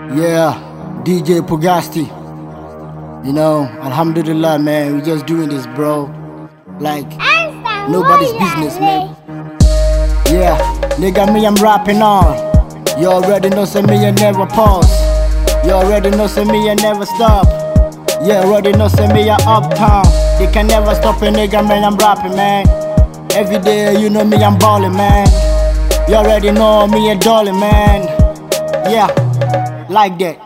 Yeah, DJ Pugasti. You know, Alhamdulillah, man, we just doing this, bro. Like, nobody's business, man. Yeah, nigga, me, I'm rapping on. You already know, say me, I never pause. You already know, say me, I never stop. You already know, say me, I uptown. They can never stop a nigga, man, I'm rapping, man. Every day, you know me, I'm ballin', man. You already know me, a darling, man. Yeah, like that.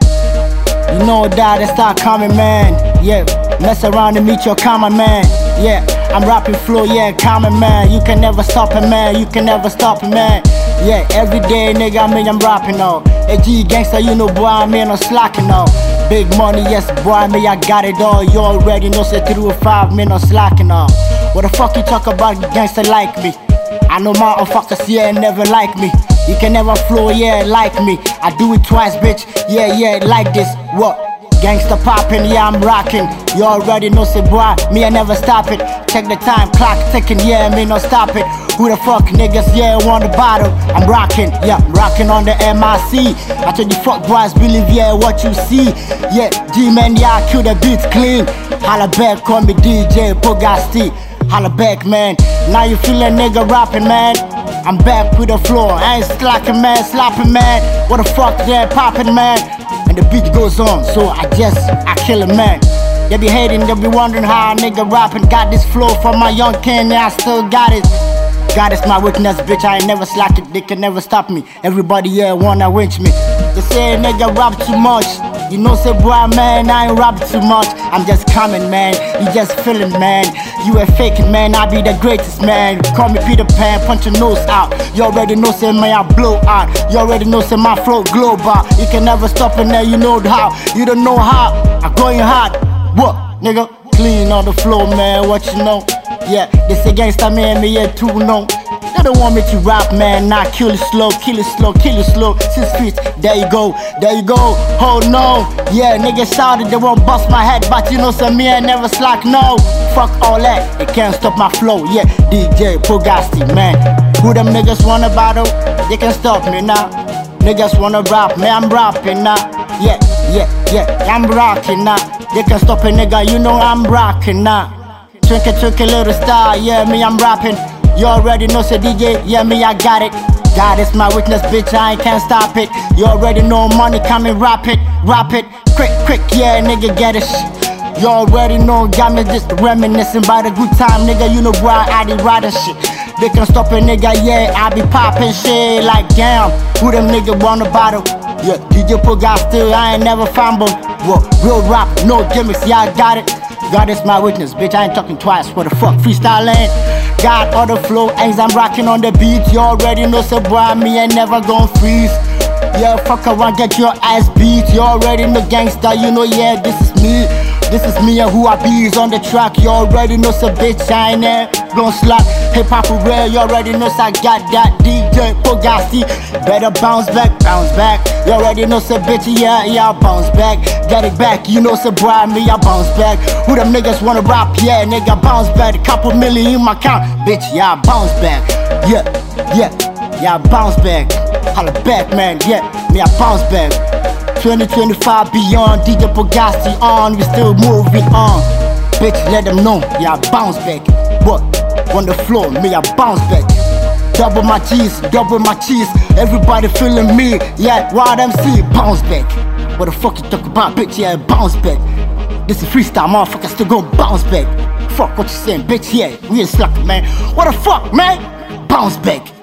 You know that they start coming, man. Yeah, mess around and meet your common man. Yeah, I'm rapping flow, yeah, common man. You can never stop it, man. You can never stop it, man. Yeah, every day, nigga, I'm rapping now. A G gangster, you know, boy, I'm no slacking now. Big money, yes, boy, me, I got it all. You already know, say 305, me, no slacking now. What the fuck you talk about, gangster like me? I know motherfuckers, yeah, never like me. You can never flow, yeah, like me. I do it twice, bitch, yeah, like this. What? Gangsta poppin', yeah, I'm rockin'. You already know, say boy, me, I never stop it. Check the time clock ticking, yeah, me, no stop it. Who the fuck niggas, yeah, want the bottle? I'm rockin', yeah, I'm rockin' on the MIC. I told you fuck boys, believe, yeah, what you see. Yeah, G-Man, yeah, I kill the beats clean. Holla back, call me DJ Pugasti. Holla back, man. Now you feel a nigga rapping, man. I'm back with the floor. I ain't slacking, man, slapping, man. What the fuck, yeah, popping, man. And the beat goes on, so I kill a man. They be hating, they be wondering how a nigga rapping. Got this flow from my young king, yeah, I still got it. God is my weakness, bitch, I ain't never slack it. They can never stop me. Everybody, yeah, wanna winch me. They say nigga rap too much. You know, say boy, man, I ain't rap too much. I'm just coming, man. You just feeling, man. You a faking, man. I be the greatest, man. Call me Peter Pan, punch your nose out. You already know, say man, I blow out. You already know, say my flow global. You can never stop in there, you know how. You don't know how. I'm going hard. What, nigga? Clean on the floor, man. What you know? Yeah, they say gangsta, man, me, yeah, too, no. They don't want me to rap, man, nah, kill it slow, kill it slow, kill it slow. 6 feet, there you go, oh no. Yeah, niggas shouted, they won't bust my head, but you know, say me, I never slack, no. Fuck all that, they can't stop my flow, yeah. DJ Pugasti, man. Who them niggas wanna battle? They can stop me now. Niggas wanna rap, man, I'm rapping now. Yeah, I'm rocking now. They can stop a nigga, you know I'm rocking now. Twinkle little star, yeah, me, I'm rapping. You already know, say DJ, yeah, me, I got it. God is my weakness, bitch, I can't stop it. You already know money coming, rap it. Quick, yeah, nigga, get it. You already know, got me just reminiscing about a good time, nigga, you know why I did ride shit. They can stop a nigga, yeah, I be popping shit like damn. Who them nigga wanna battle? Yeah, DJ Pugasti, I ain't never fumble. Whoa, real rap, no gimmicks, yeah, I got it. God is my witness, bitch, I ain't talking twice. What the fuck, freestyling? Got all the flow, as I'm rocking on the beat. You already know, so boy, me ain't never gon' freeze. Yeah, fuck around, get your ass beat. You already know gangsta, you know, yeah, this is me. This is me and who I be is on the track. You already know, so bitch, I ain't never gon' slack. Hip hop for real, you already know, so I got that DJ Pugasti. Better bounce back. You already know, so bitch, yeah, I bounce back. Get it back, you know, so boy, me, I bounce back. Who them niggas wanna rap? Yeah, nigga, bounce back. A couple million in my account, bitch, yeah, I bounce back. Yeah, I bounce back. Holla back, man, yeah, me, I bounce back. 2025 beyond, DJ Pugasti on, we still moving on. Bitch, let them know, yeah, I bounce back. What? On the floor, me, I bounce back. Double my cheese, everybody feeling me, yeah, Wild MC, bounce back. What the fuck you talk about, bitch, yeah, bounce back. This is freestyle, motherfucker, still gon' bounce back. Fuck what you saying, bitch, yeah, we ain't slacking, man. What the fuck, man? Bounce back.